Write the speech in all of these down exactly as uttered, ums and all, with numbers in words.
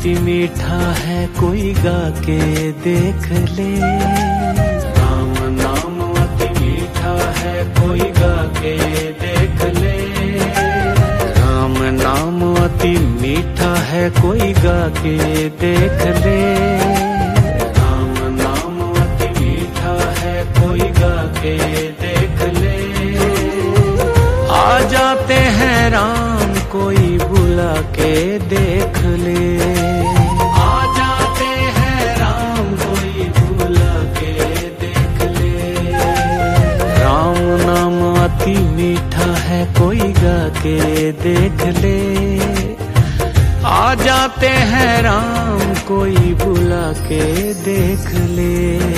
अति मीठा है कोई गा के देख ले। राम नाम अति मीठा है कोई गा के देख ले। राम नाम अति मीठा है कोई गा के देख ले। राम नाम अति मीठा है कोई गा के देख ले। आ जाते हैं राम कोई बुला के देख ले। आ जाते हैं राम कोई बुला के देख ले। राम नाम अति मीठा है कोई गा के देख ले। आ जाते हैं राम कोई बुला के देख ले।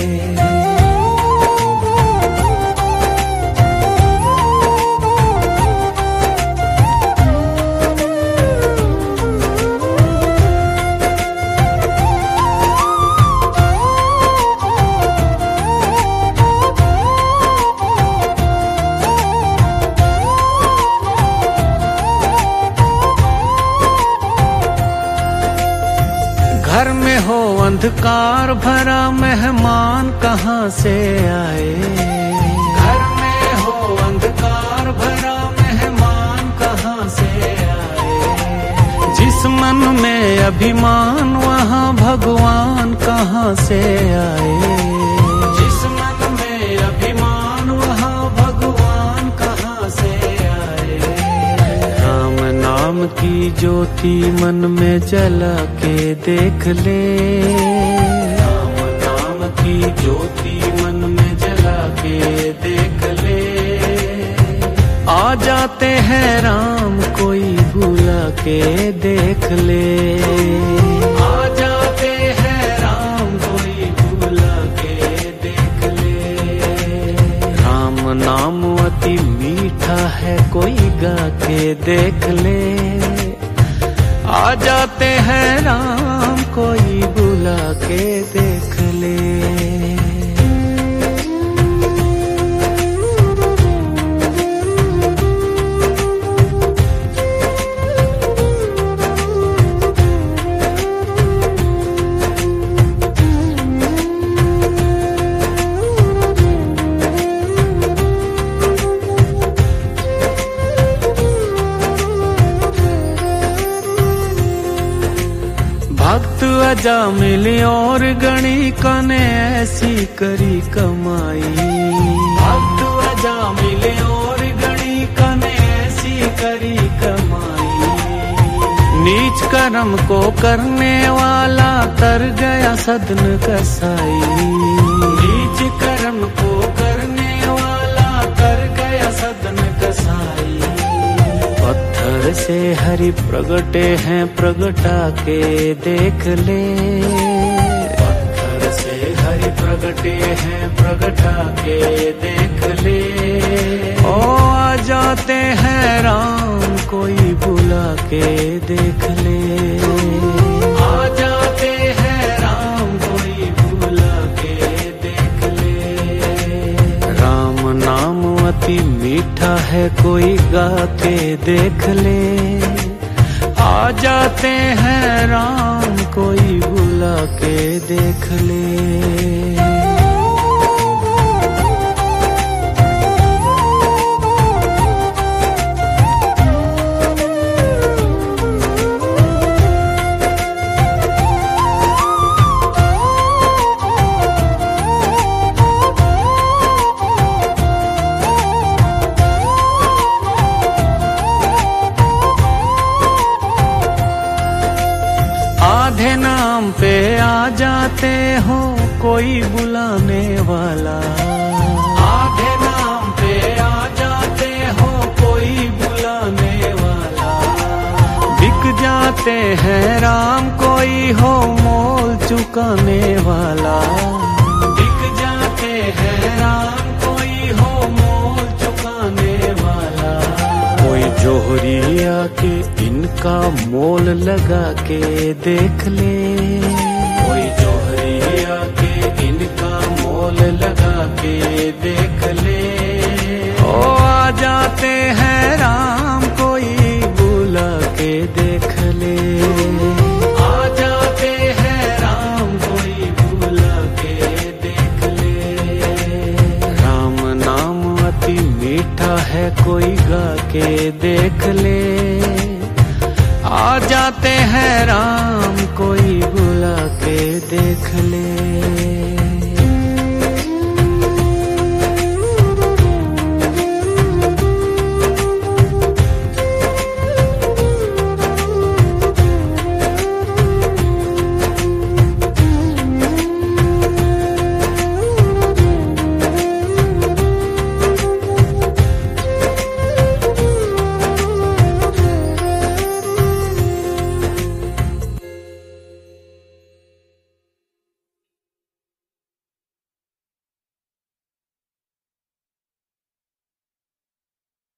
घर में हो अंधकार भरा मेहमान कहाँ से आए। घर में हो अंधकार भरा मेहमान कहाँ से आए। जिस मन में अभिमान वहाँ भगवान कहाँ से आए। जिस मन में अभिमान वहाँ भगवान कहाँ से आए। राम नाम की ज्योति मन में जला के देख ले। राम नाम की ज्योति मन में जला के देख ले। आ जाते हैं राम कोई बुला के देख ले। आ जाते हैं राम कोई बुला के देख ले। राम नाम अति मीठा है कोई गा के देख ले। आ जाते हैं राम कोई बुला के देख ले। भक्त अजामिल और गणिका ने ऐसी करी कमाई। भक्त अजामिल और गणिका ने ऐसी करी कमाई। नीच कर्म को करने वाला तर गया सदन कसाई। नीच कर्म को करने वाला तर गया सदन कसाई। पत्थर से हरि प्रगटे हैं प्रगटा के देख ले। पत्थर से हरि प्रगटे हैं प्रगटा के देख ले। ओ आ जाते हैं राम कोई बुला के देख ले। आ जाते हैं राम कोई बुला के देख ले। राम नाम अति मीठा है कोई गा के देख ले। आ जाते हैं राम कोई बुला के देख ले। आधे नाम पे आ जाते हो कोई बुलाने वाला। आधे नाम पे आ जाते हो कोई बुलाने वाला। बिक जाते हैं राम कोई हो मोल चुकाने वाला। बिक जाते हैं राम कोई हो मोल चुकाने वाला। कोई जोहरी आके इनका मोल लगा के देख ले। कोई जोहरी आके इनका मोल लगा के देख ले। ओ आ जाते हैं राम कोई बुला के देख ले। आ जा के देख ले। आ जाते हैं राम कोई बुला के देख ले।